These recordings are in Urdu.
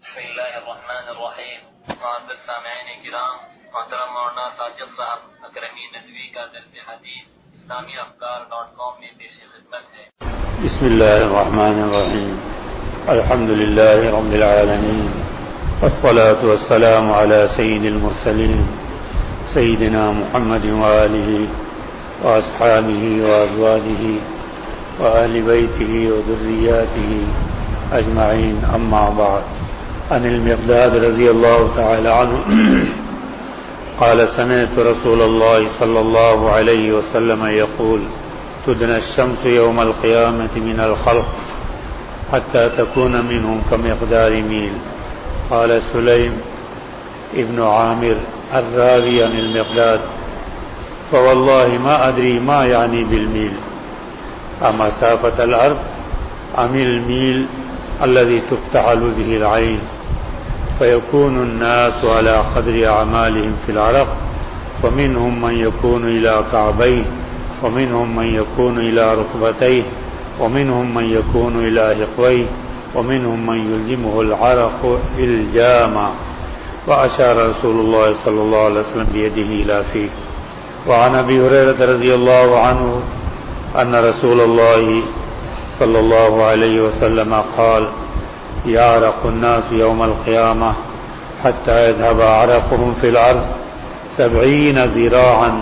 بسم اللہ الرحمن الرحیم. معزز سامعین کرام، محترم مولانا ساجد صاحب اکرمی ندوی کا درس حدیث اسلامی افکار.com میں پیش خدمت ہے. بسم اللہ الرحمن الرحیم. الحمد للہ رب العالمین والصلاة والسلام على سید المرسلین سیدنا محمد وآلہ واصحابہ وازواجہ وآل بیتہ وذریاتہ اجمعین. اما بعد. عن المقداد رضی اللہ تعالی عنہ قال سمعت رسول اللہ صلی اللہ علیہ وسلم يقول تدنى الشمس يوم القيامة من الخلق حتى تكون منهم كمقدار ميل. قال سليم ابن عامر الراوي عن المقداد فوالله ما أدري ما يعني بالميل أمسافة الأرض أم الميل الذي تفتعل به العين فيكون الناس على قدر أعمالهم في العرق ومنهم من يكون إلى كعبيه ومنهم من يكون إلى ركبتيه ومنهم من يكون إلى حقويه ومنهم من يلزمه العرق إلجاما. وأشار رسول الله صلى الله عليه وسلم بيده إلى فيه. وعن أبي هريرة رضي الله عنه أن رسول الله صلى الله عليه وسلم قال يعرق الناس يوم القيامة حتى يذهب عرقهم في الأرض 70 ذراعا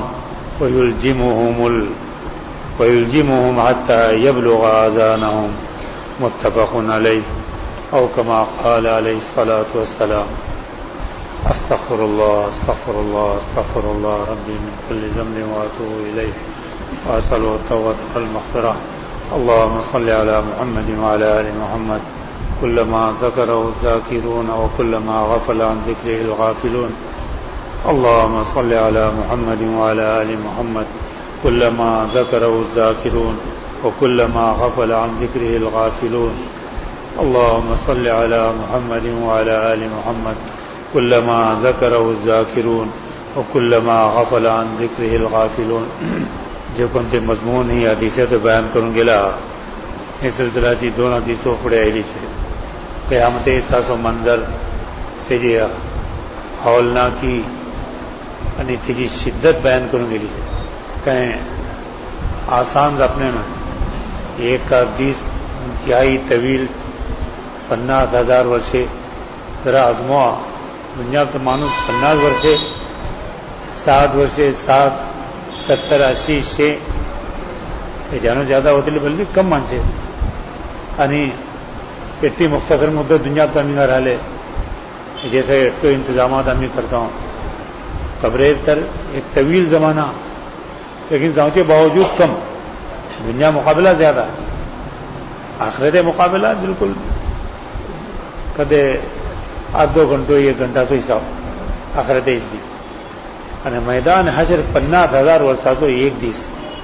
ويلجمهم حتى يبلغ آذانهم. متفق عليه أو كما قال عليه الصلاة والسلام. استغفر الله استغفر الله استغفر الله ربي من كل ذنب وأتوب إليه وأسأله التوبة والمغفرة. اللهم صل على محمد وعلى آل محمد كلما ذكره الذاكرون وكلما غفل عن ذكره الغافلون. اللهم صل على محمد وعلى آل محمد كلما ذكره الذاكرون وكلما غفل عن ذكره الغافلون. اللهم صل على محمد وعلى آل محمد كلما ذكره الذاكرون وكلما غفل عن ذكره الغافلون. جو کنتے مضمون ہی حدیثیں تو بیان کروں گے لا اس سلسلہ چی دون حدیثوں پڑے آئی سے قیامت احساس و منظر تیجی ہولنا کی یعنی تیجی شدت بیان کروں گے لیے کہیں آسان اپنے میں ایک کا 20 انتہائی طویل 50,000 ورشے ذرا ازموا دنیا تو مانو 50 ورشے 7 ورشے 7 70 80 سے جانو زیادہ ہوتے لے بلکہ کم مان سے یعنی اتنی مختصر مدت دنیا کا امی رہا لے جیسے تو انتظامات امی کرتا ہوں قبرے تر ایک طویل زمانہ لیکن گاؤں کے باوجود کم دنیا مقابلہ زیادہ آخرت مقابلہ بالکل کدے 8-2 گھنٹوں 1 گھنٹہ تو حساب آخرت اس دی અને મેદાન હાજર 50,000 વર્ષા તો એક દિવસ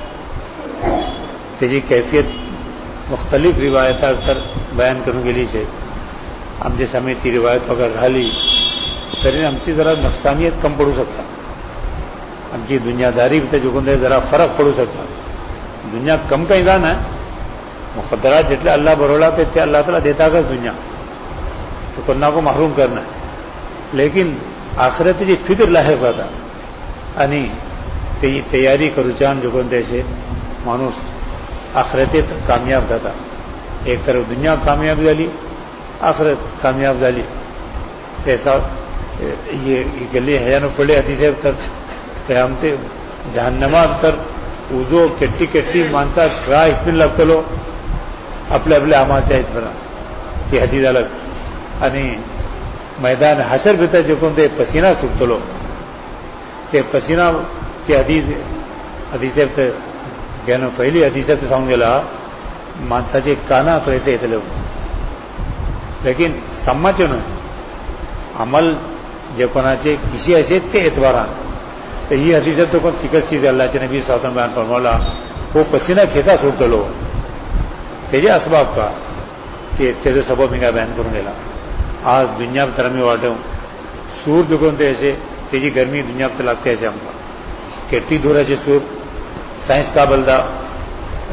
તેજી કૈફિયત مختلف روایت اکثر بیان کرنے کے لیے ہم جس ہمیں تی روایت اگر حالی پھر ہم سے ذرا نقصانیت کم پڑو سکتا ہم کی دنیا داری بھی جو کندے ذرا فرق پڑو سکتا دنیا کم کا ایندان ہے مقدرات جتنے اللہ برولا پہ تھے اللہ تعالیٰ دیتا گا دنیا تو کنہ کو محروم کرنا ہے لیکن آخرت جی فکر لاحق ہوتا یعنی تیاری کا رجحان جو کندے سے مانوس آخرت کامیاب تھا ایک طرف دنیا کامیاب ڈالی آخرت کامیاب ڈالی ایسا یہ گلی ہے نا پڑے حدیث تر قیامت جہنمات تر اوزو کٹی کٹی مانتا کرا اس دن لگتا لو اپنے آمار چاہیے بنا کہ حدیث الگ یعنی میدان حشر بھی تھا جو کون پسینہ چھوٹتا لو کہ پسینہ کی حدیث گہنو پہلی حدیث تو سمجھ گلا مانتا جی کانا کیسے اتلے لیکن سمجھ نا عمل جو کونا چاہیے کسی حیثیت کے اعتباران تو یہ حدیث تو کون ٹکٹ چیز ہے اللہ کے نبی صلی اللہ علیہ وسلم بیان فرمالا وہ پسینہ کھیتا چھوڑتا لو تیجے اسباب کا کہ تیرے سبب میں کا بیان کروں گا آج دنیا میں طرح میں واٹے ہوں سور جو کون تھے ایسے تیجی گرمی دنیا میں لگتے ایسے ہم کا کتنی دور ہے سور سائنس کا بلدہ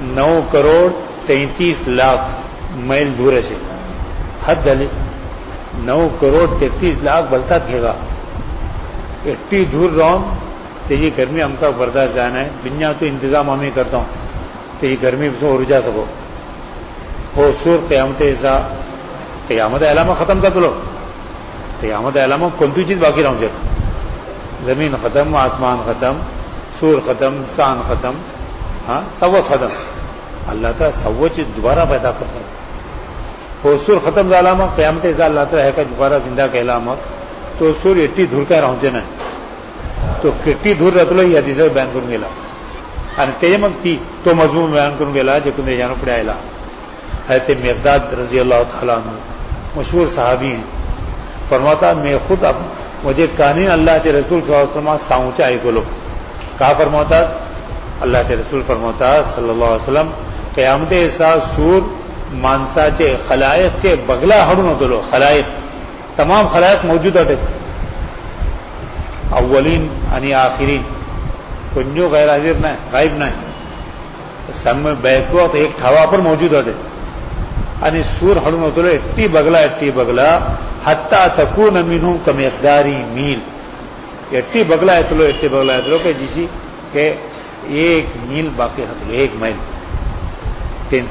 9.33 کروڑ میل دور سے حد ڈلے 9,33,00,000 بلتا تھے گا ایٹی دور رہوں تو یہ گرمی ہم کا برداشت جانا ہے بنیا تو انتظام ہم ہی کرتا ہوں تو یہ گرمی سے اور جا سکو وہ سور قیامت ایسا قیامت علامہ ختم کر دو قیامت علامہ کون سی چیز باقی رہوں جب زمین ختم آسمان ختم سور ختم چاند ختم ہاں سب ختم اللہ تعالیٰ سب چیز دوبارہ پیدا کرتا ہے وہ سور ختم علامہ قیامت ایسا اللہ تعالیٰ ہے کہ دوبارہ زندہ کا علامہ تو سور ایٹی دھور کا رہوں نا تو کٹی دھور رہتا لو یہ حدیث بیان کروں گا અને તેમાં તો મજમૂન બયાન કરું ગયેલા જે કુંદે જાણો પડાયેલા حضرت مقداد رضی اللہ تعالیٰ عنہ مشہور صحابی ہیں فرماتا میں خود اب مجھے قانین اللہ کے رسول صلی اللہ علیہ وسلم ساؤنچا آئی گولو کہا فرماتا اللہ کے رسول فرماتا صلی اللہ علیہ وسلم قیامت ایسا سور مانسا چے خلائق کے بغلا ہڑو نہ دلو خلائق تمام خلائق موجود ہوتے اولین یعنی آخرین کنجو غیر حاضر نہ غائب نہ سب میں بیک وقت ایک ٹھاوا پر موجود ہوتے یعنی سور ہڑو نہ دلو اٹی بغلا حتی تکون منہم کمقداری میل اٹی بغلا اتلو کہ جسی کہ ایک میل باقی ہے ایک میل تین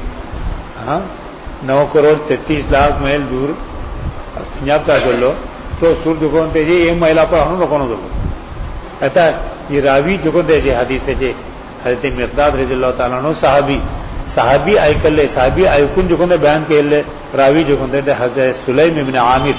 9,33,00,000 میل دور پنجاب کا چلو تو سور جو کون تھے جی ایک میلا پر ہم رکھو دو ایسا یہ راوی جو کون تھے جی حدیث سے حضرت مقداد رضی اللہ تعالیٰ عنہ صحابی آئی کر لے صحابی آئی کن جو کون بیان کے لے راوی جو کون تھے حضرت سلیم ابن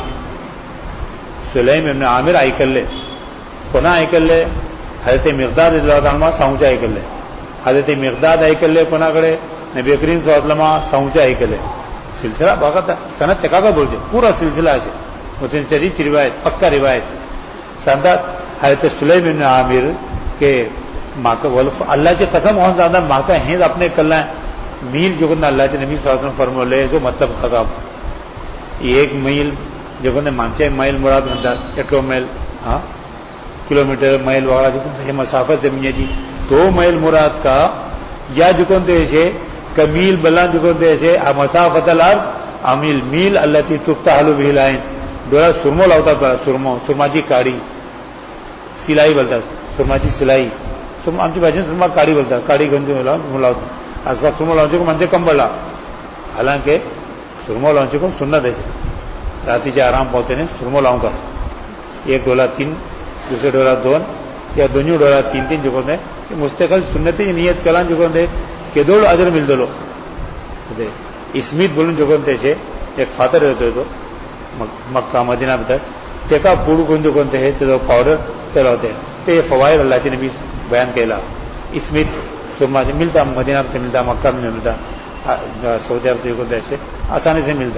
عامر آئی کر لے کونا آئی کر لے حضرت مقداد رضی اللہ تعالیٰ عنہ ساؤنچا آئی کر لے حضرت مقداد آئی کر لے کونا کرے نبی کریم صلی اللہ علیہ وسلم ساؤنچا آئی کر لے سلسلہ باقا تھا سنت تکا کا بول جائے پورا سلسلہ ہے متن شریف کی روایت پکا روایت سندت حضرت سلیم ابن عامر کے ماں کا اللہ سے قسم بہت زیادہ ماں کا ہند اپنے کل میل جو کرنا اللہ کے نبی صلی اللہ علیہ وسلم فرمو لے جو مطلب خطاب ایک میل جو کرنے مانچے میل مراد بنتا ایٹو میل ہاں کلو میٹر میل وغیرہ جو کرتے ہیں مسافت زمین جی 2 میل مراد کا یا جو کرتے ایسے کمیل بلان جو کرتے ایسے مسافت الارض عمیل میل اللہ تی تکتا حلو بھی لائن ڈورا سرمو لاؤتا تھا سرما جی کاڑی سلائی بولتا سرما جی سلائی آمچی بھاجی سرما کاڑی بولتا کاڑی گنجو لاؤتا آج کا سرمو لاؤنچے کو منچے کم بڑھا حالانکہ سرمو لاؤنچے کو سننا دے راتی سے آرام پہنچے نے سرمو لاؤں کا ایک ڈولا 3 دوسرے ڈولا 2 یا دونوں ڈولا 3 جو کرتے ہیں مستقل سنتی نیت کلان جو کرتے کہ دو اجر مل دو اسمیت بولن جو کرتے سے ایک فاتر رہتے تو مکہ مدینہ بتا ٹیکا پوڑو کن جو کرتے ہیں تو پاؤڈر چلاتے ہیں تو یہ فوائد اللہ کے نبی بیان کہلا اسمیت سرما سے ملتا مدینہ سے ملتا مکہ میں ملتا سعودی عرب سے کرتے ایسے آسانی سے ملتا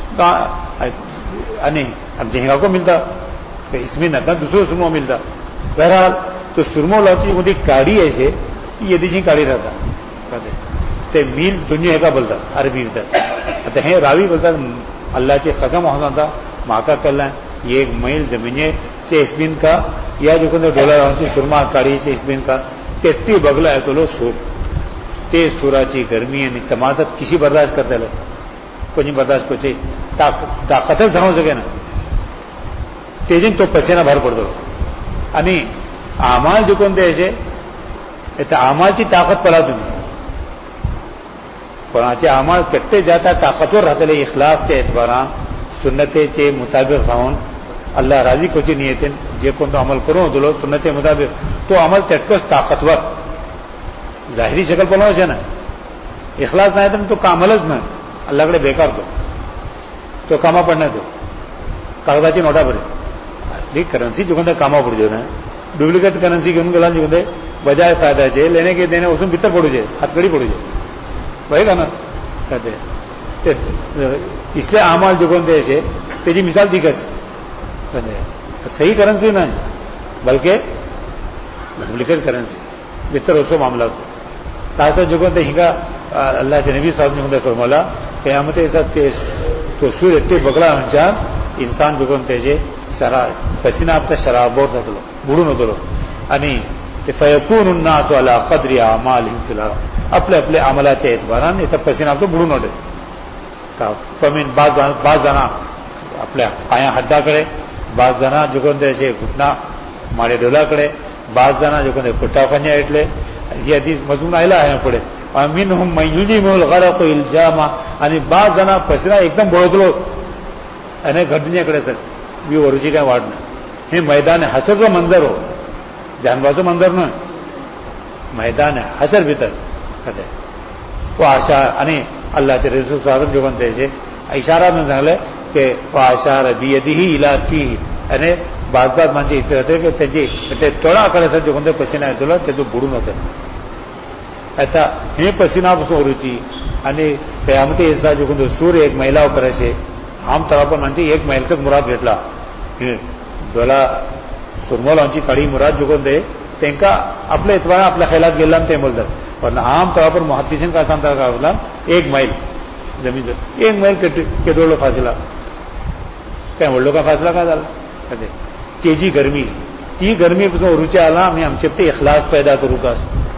اب جہنگا کو ملتا اسمیت نہ دوسرے سرمو ملتا بہرحال تو سرمو لاؤتی مجھے کاڑی ایسے یہ دیجیے کاڑی رہتا تو میل دنیا کا بولتا عربی ہوتا ہے راوی بولتا اللہ کے ختم ہونا تھا ماں کا کل ہے یہ ایک میل زمین سے اسبین کا یا جو کہ ڈولا سے سرما کاڑی سے اسبین کا تیتی بگلا ہے تو لو سور تیز سورا چی گرمی ہے تمازت کسی برداشت کرتے لو کوئی نہیں برداشت کو چاہیے طاقت دھنوں سکے نا تیزن تو پسینہ بھر پڑ دو یعنی اعمال جو کون دے ایسے اعمال کی طاقت پلا دوں قرآن اعمال کٹتے جاتا طاقتور رہتے لے اخلاص کے اعتباران سنتے چے مطابق خاون اللہ راضی کو چی نیت جے کون تو عمل کرو دلو سنت مطابق تو عمل تٹکس طاقتور ظاہری شکل پلو ہے نا اخلاص نہ تو کاملز نہ اللہ کڑے بیکار تو کاما پڑھنے دو کاغذاتی نوٹا پڑے اصلی کرنسی جو کہتے کاما پڑ جو نا ڈپلیکیٹ کرنسی کے ان کے جو کہتے بجائے فائدہ چاہیے لینے کے دینے اس میں بتر پڑو جائے ہاتھ کڑی پڑو جائے وہی کا نا کہتے اس لیے اعمال جو کہتے ایسے تیری مثال دی کر صحیح کرنسی نہ بلکہ ڈپلیکیٹ کرنسی بہتر اس کو معاملہ تاثر جو کہتے ہنگا اللہ کے نبی صاحب نے فرمولا قیامت ایسا تو سور اتنے بگڑا انجام انسان جو کہتے ہیں شراب پسینہ آپ کا شراب بور نہ دلو بوڑھو نہ دلو یعنی فیکون الناس علی قدر اعمالهم فی الارض اپنے عملات کے اعتباران یہ سب پسینہ آپ تو بوڑھو نہ دے فمن بعض جانا आपल्या पांया हड्डा कडेन, बाज जाणां जोकोन ते अशे घुटना माडे डोला कडेन, बाज जाणां जोकोन ते खुट्टा फांजा येतले. ही हदीस मजमून आयला आहे पुढे. मिनहुम मन युजिमुल गरक इल्जामा, आनी बाज जाणां पसिना एकदम बळतलो आनी घडण्याकडे सर बी वरूची काय वाट ना. हे मैदान हसरचो मंजर हो, जानवाचो मंजर न्हय, मैदान हसर भितर कते वो आशा. आनी अल्लाचे रसूल सारम जोगन तेजे इशारा में सांगले की आशार बियदिही इला फीही, आनी बाज बाज माणसे इतले की तेजी ते तोळा कडेन सर जोगन ते पसिना येतलो तेजो बुडून वता. आता हे पसिना पासून वरूची आनी क़यामती दिसा जोगन सूर्य एक महिला करायचे आम तौर पर म्हणजे एक महिलेच मुराद घेतला. दोला सुरमोलांची खडी मुराद जोगन दे तेंका आपल्या इतवाना आपल्या खेळात गेला ते बोलतात. पण आम तौर पर मुहद्दिसीन का सांगता का बोला एक मैल जमीन, एक मैल केदोळो फासला काय व्हडलो का फासला काय झाला कधी. तेजी गरमी, ती गरमी पासून वरूचे आला आमी आमचे ते इखलास पैदा करूं कास,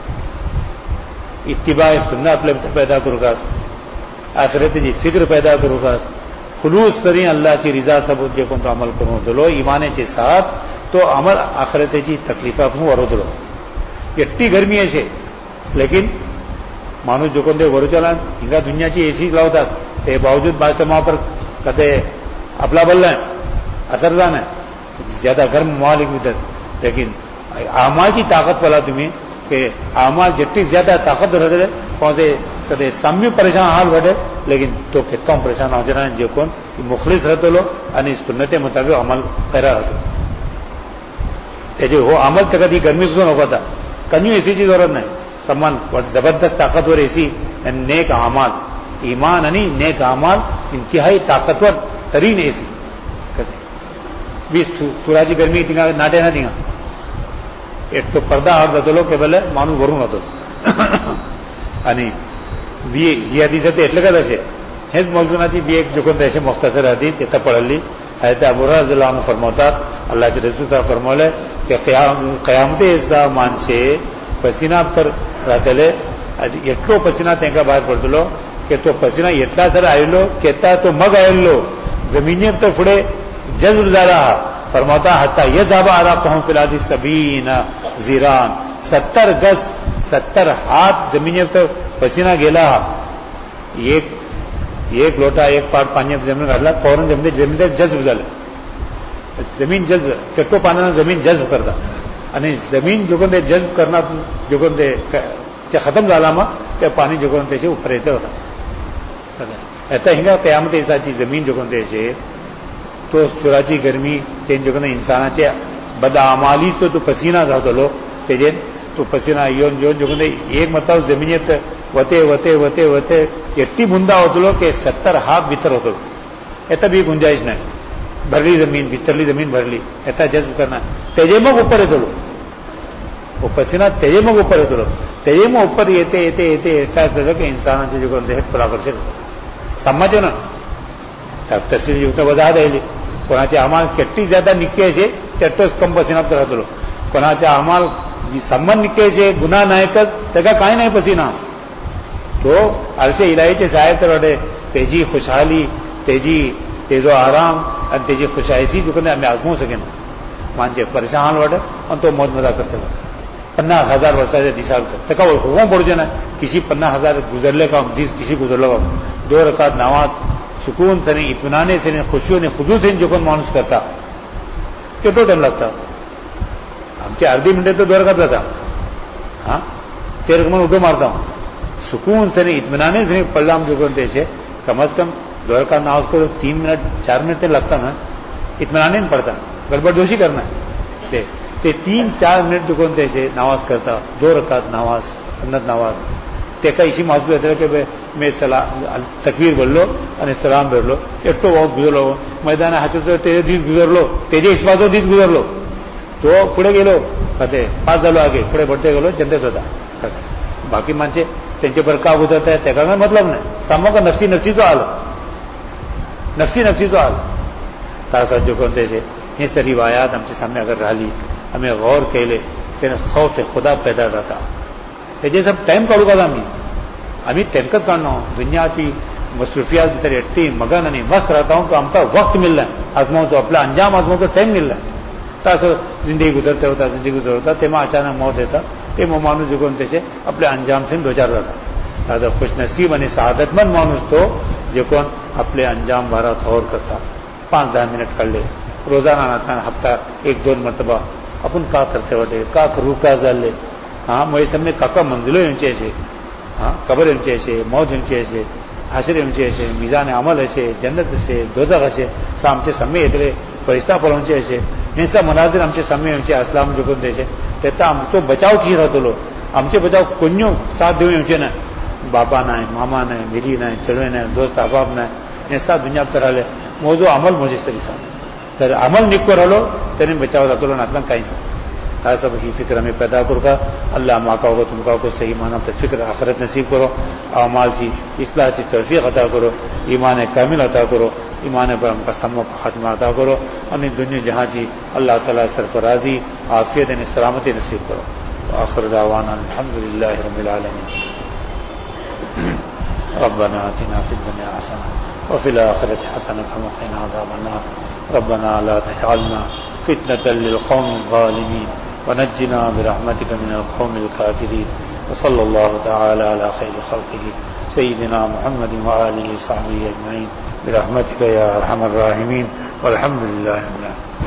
इत्तिबा सुन्नत आपले पैदा करूं कास, आखिरतेची फिक्र पैदा करूं कास, खुलूस करी अल्लाहची रिजा सबूत जे कोण तो अमल करून वतलो इमानाचे साथ तो अमल आखिरतेची तकलीफा पासून वरतलो. एट्टी गरमी अशे लेकिन माणूस जो कोण ते वरूचेला हिंगा दुनियाची एसी लावतात ते बावजूद बाजमा पर कदे आपला बल्ला असर जाना ज्यादा गर्म मालिक भीतर. लेकिन आमाल की ताकत वाला तुम्हें कि आमाल जितनी ज्यादा ताकत रहे पहुंचे कदे साम्य परेशान हाल बढ़े लेकिन तो कितना परेशान हो जाना जो कौन मुखलिस रहते लो आणि सुन्नते मुताबिक अमल करा रहते तेजे हो अमल तक कधी गर्मी पासून होता कन्यू एसीची जरूरत नाही. समान जबरदस्त ताकतवर एसी नेक अमाल ईमान आणि नेक अमाल इंतहाई ताकतवर तरीन एसी कदे 20 सुराची गरमी तिंगा नाटे ना तिंगा एक तो पर्दा हाड जातलो के भले माणूस भरून होतो. आणि ही हदीस ते एटले काय तशे हेच मौजूनाची बी एक जोकोन तशे मुख्तसर हदीस येता पळली हजरत अबू हुरैरा रज़ियल्लाहु अन्हु फरमातात अल्लाहचे रसूल ता फरमावले की क़यामते दिसा माणसे पसीना पर राहतले एटलो पसीना तेंका भायर पडतलो की तो पसीना एटला जर आयलो केता तो मग आयलो जमिनीर तो फुडे जज्ब जाला फरमाता हत्ता यज़हबा अराक़हुम फिल आदि 70 ज़िरान 70 गज 70 हाथ जमिनीर तो पसीना गेला. एक लोटा एक पाट पाण्यात जमीन घातला फौरन जमीन जज्ब झालं. जमीन जज्ब केट्टो पाण्यानं जमीन जज्ब करता आणि जमीन जोगन ते जज्ब करणार जोगन ते खतम झाला मग ते पाणी जोगन त्याचे उपर येते होता. आता हिंगा क़यामत दिसाची जमीन जोगन त्याचे तो सुराची गरमी ते जोगन इंसानाचे बदआमाली तो पसीना जातलो तेजे तो पसीना येऊन येऊन जोगन एक मतलब जमिनीत वते वते वते वते एट्टी बुंदा होतलो कि 70 हाथ भीतर होतो. एता भी गुंजाइश नाही. भरली जमीन भीतरली जमीन भरली एता जज्ब करना तेजे मग ऊपर येतलो वो पसीना तेजे मग ऊपर येतलो तेजे मग ऊपर येते येते येते काय करतो की इंसानाचे जोगन ते पराकर्षक समझो ना तफसील युक्त वजाहत आयली. कोणाचे अमाल केट्टी ज्यादा निक्के असे तेट्टोच कम पसीना राहतलो. कोणाचे अमाल संबंध निक्के असे गुन्हा नाही तर तेका काय नाही पसीना तो अरसे इलाहीचे साहेब तर वाटे तेजी खुशहाली तेजो आराम आणि तेजी खुशायसी जो कने आम्ही आजमू सकेन मानचे परेशान वाटे आणि तो मौज मजा करते 50,000 वर्षाच्या दिसाल तेका ओळखूंक पडचे ना किसी 50,000 गुजरले का दीस किसी गुजरलो का 2 रकात नामाज सुकून से इत्मीनाने से खुशियों ने खुदू से जो कोण माणूस करता कितो टाइम लागता. आमचे अर्धी मिनिटे तो 2 रकात जाता हाँ ते रकम उडो मारता सुकून से इत्मीनाने से पडला जो कोण त्याचे कम अज कम 2 रकात नमाज को 3 मिनट 4 मिनट लगता ना इत्मीनाने पड़ता गड़बड़दोशी करना ते 3-4 मिनट जो कोण त्याचे नमाज करता 2 रकात नमाज सुन्नत नमाज तेका इशी महसूस येते की मैं तकबीर बोललो आणि सलाम भरलो एकटो वक्त गुजरलो मैदान हाचो तेजे दीस गुजरलो तेजे हिसपाचो दीस गुजरलो तो पुढे गेलो कते पास झालो आगे पुढे बढ़ते गेलो जनतेत होता. बाकी माणसे त्यांचे बरं का गुजरत आहे तेका काय मतलब नाही. समोर नफसी नफसीचो आलो नफसीचो आलो तासा जो कोण त्याचे हे सारी वायात आमच्या सामने अगर राहिली आम्ही गौर केले त्याने खौफ खुदा पैदा जाता तेजे सब टाइम काढू का आम्ही तेमकच काढणं दुनियाची مصروفیات کی طرح اٹھتی مگن نہیں مست رہتا ہوں کہ ہم کا وقت مل رہا ہے آزماؤں تو اپنا انجام آزماؤں تو ٹائم مل رہا ہے تاسو زندگی گزرتے ہوتا زندگی گزر ہوتا تیما اچانک موت دیتا تیما مانوس جو کون سے اپنے انجام سے دو چار رہتا تازہ خوش نصیب یعنی سعادت مند مانوس تو جو کون اپنے انجام بارہ غور کرتا 5-10 منٹ کر لے روزانہ آتا ہفتہ 1-2 مرتبہ اپن کا کرتے وٹے کا کرو کا زل لے ہاں مجھے سب میں کا منزلوں ہم چیسے ہاں قبر ہم چیسے موت ہم چیسے حشر ہم چیسے میزان عمل ایسے جنت سے دوزخ ایسے سام سے سمے ادھرے فرشتہ پر ہم چیسے ان سب مناظر ہم سے سمے ہم چے اسلام جو کون دے تیتا ہم تو بچاؤ کی رہا تو لو ہم سے بچاؤ کنیوں ساتھ دیوئے ہم چے نا بابا نہ ہے ماما نہ ہے میری نہ ہے چڑوے نہ ہے دوست احباب نہ ہے یہ سب دنیا پر رہے موضوع عمل مجھے اس طریقہ تر عمل نکو رہو تیرے بچاؤ رہا تو لو نہ کہیں ہر سب ہی فکر ہمیں پیدا کرو گا اللہ ماں کا ہوگا تم کا کو صحیح معنی پر فکر آخرت نصیب کرو اعمال کی اصلاح کی توفیق عطا کرو ایمان کامل عطا کرو ایمان پر ہم کا سموں کا خاتمہ عطا کرو اپنی دنیا جہاں جی اللہ تعالیٰ سرفرازی عافیت یعنی سلامتی نصیب کرو آخر دعوانا الحمدللہ رب العالمین ربنا آتنا فی الدنیا حسنہ وفي الآخرة حسنة وقنا عذاب النار ربنا لا تجعلنا فتنة للقوم الظالمين ونجنا برحمتك من القوم الكافرين وصلى الله تعالى على خير خلقه سيدنا محمد وآله وصحبه أجمعين برحمتك يا أرحم الراحمين والحمد لله رب العالمين.